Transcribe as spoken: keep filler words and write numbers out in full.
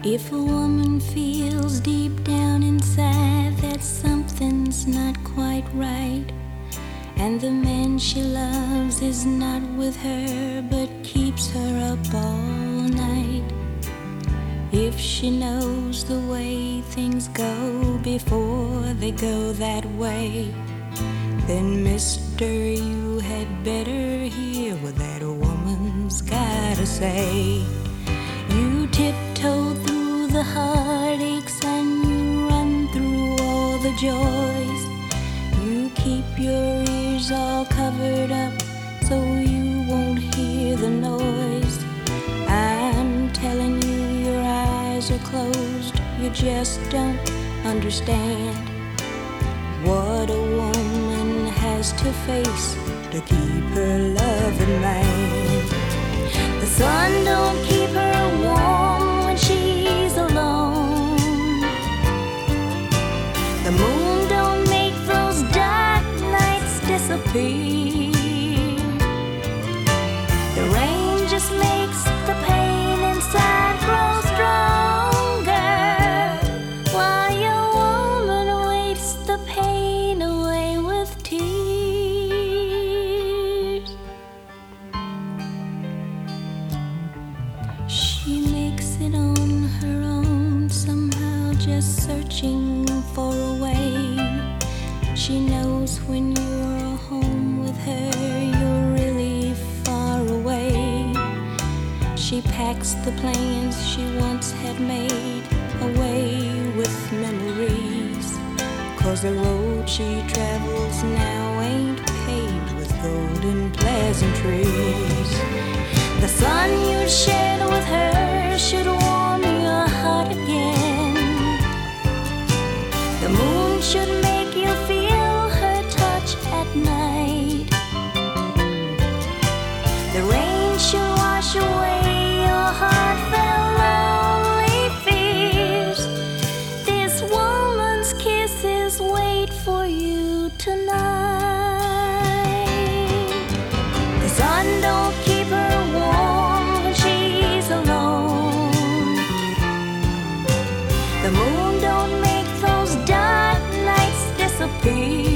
If a woman feels deep down inside that something's not quite right, and the man she loves is not with her but keeps her up all night, if she knows the way things go before they go that way, then mister, you had better hear what that woman's gotta say. You tiptoe through the heartaches and you run through all the joys. You keep your ears all covered up so you won't hear the noise. I'm telling you, your eyes are closed, you just don't understand what a woman has to face to keep her love in mind. The sun don't keep her warm when she's alone. The moon don't make those dark nights disappear. The rain just makes the pain inside grow stronger, while your woman waits the pain away with tears. She makes it on her own, somehow just searching for a way. She knows when you're home with her, you're really far away. She packs the plans she once had made away with memories, 'cause the road she travels now ain't paved with golden pleasantries. The sun you shared with her should warm your heart again. The moon should make you feel her touch at night. The rain should wash away your heartfelt lonely fears. This woman's kisses wait for you tonight. The sun don't keep her warm when she's alone. The moon don't make those dark nights disappear.